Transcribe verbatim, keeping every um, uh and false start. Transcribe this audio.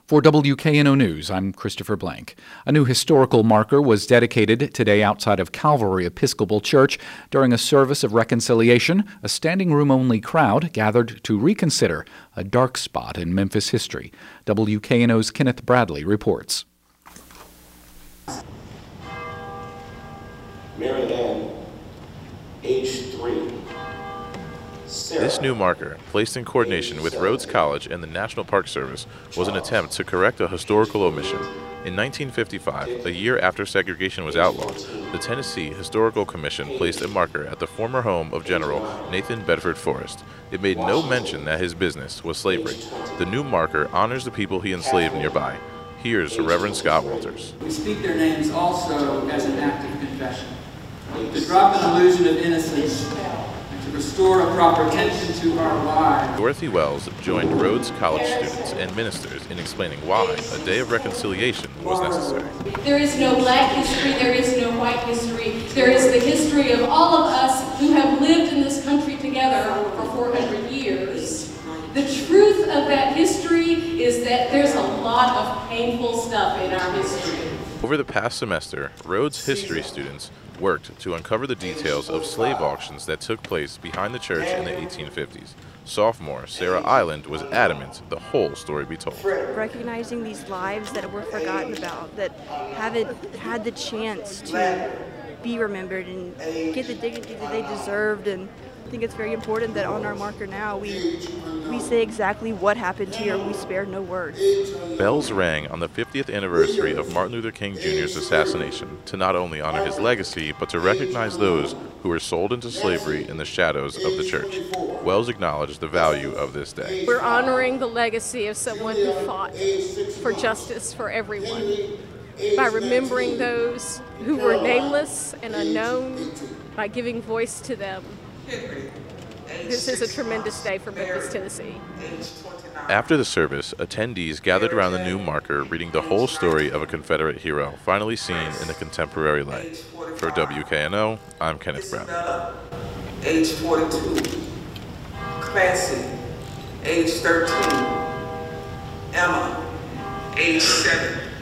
For W K N O News, I'm Christopher Blank. A new historical marker was dedicated today outside of Calvary Episcopal Church. During a service of reconciliation, a standing room-only crowd gathered to reconsider a dark spot in Memphis history. W K N O's Kenneth Bradley reports. Mary Ann, age three. This new marker, placed in coordination with Rhodes College and the National Park Service, was an attempt to correct a historical omission. In nineteen fifty-five, a year after segregation was outlawed, the Tennessee Historical Commission placed a marker at the former home of General Nathan Bedford Forrest. It made no mention that his business was slavery. The new marker honors the people he enslaved nearby. Here's Reverend Scott Walters. We speak their names also as an act of confession, to drop an illusion of innocence, to restore a proper attention to our lives. Dorothy Wells joined Rhodes College students and ministers in explaining why a day of reconciliation was necessary. There is no black history, there is no white history. There is the history of all of us who have lived in this country together for four hundred years. The truth of that history is that there's a lot of painful stuff in our history. Over the past semester, Rhodes history students worked to uncover the details of slave auctions that took place behind the church in the eighteen fifties. Sophomore Sarah Island was adamant the whole story be told. Recognizing these lives that were forgotten about, that haven't had the chance to be remembered and get the dignity that they deserved. And I think it's very important that on our marker now we we say exactly what happened here. We spared no words. Bells rang on the fiftieth anniversary of Martin Luther King Junior's assassination to not only honor his legacy, but to recognize those who were sold into slavery in the shadows of the church. Wells acknowledged the value of this day. We're honoring the legacy of someone who fought for justice for everyone by remembering those who were nameless and unknown, by giving voice to them. This is a tremendous day for Memphis, Tennessee. After the service, attendees gathered around the new marker reading the whole story of a Confederate hero finally seen in the contemporary light. For W K N O, I'm Kenneth Brown. Age forty-two. Classy, age thirteen. Emma, age seven.